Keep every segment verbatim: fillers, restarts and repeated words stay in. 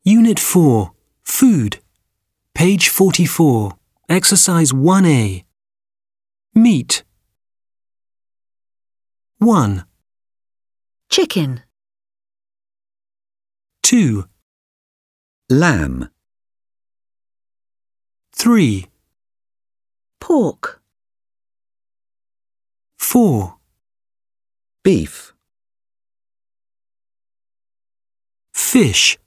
Unit four. Food. Page forty-four. Exercise one A. Meat. one, Chicken. two, Lamb. three, Pork. four, Beef. fish.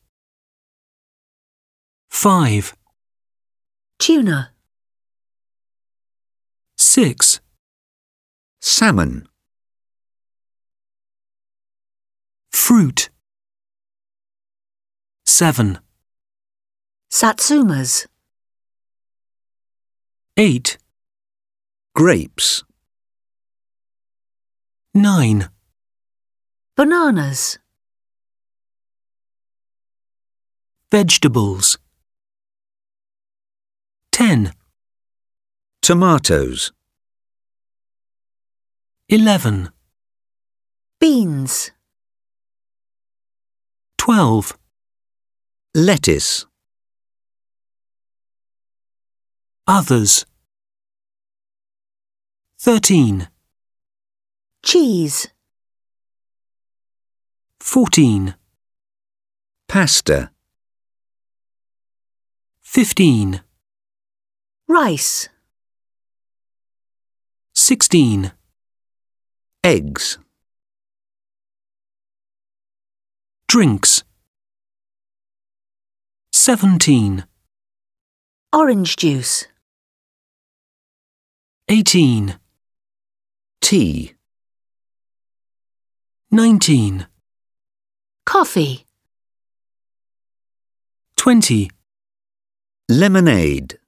five, Tuna. six, Salmon. fruit. seven, Satsumas. eight, Grapes. nine, Bananas. vegetables. ten, Tomatoes. eleven, Beans. twelve, Lettuce. others. thirteen, Cheese. fourteen, Pasta. fifteen, Rice. sixteen, Eggs. drinks. seventeen, Orange juice. eighteen, Tea. nineteen, Coffee. twenty. Lemonade.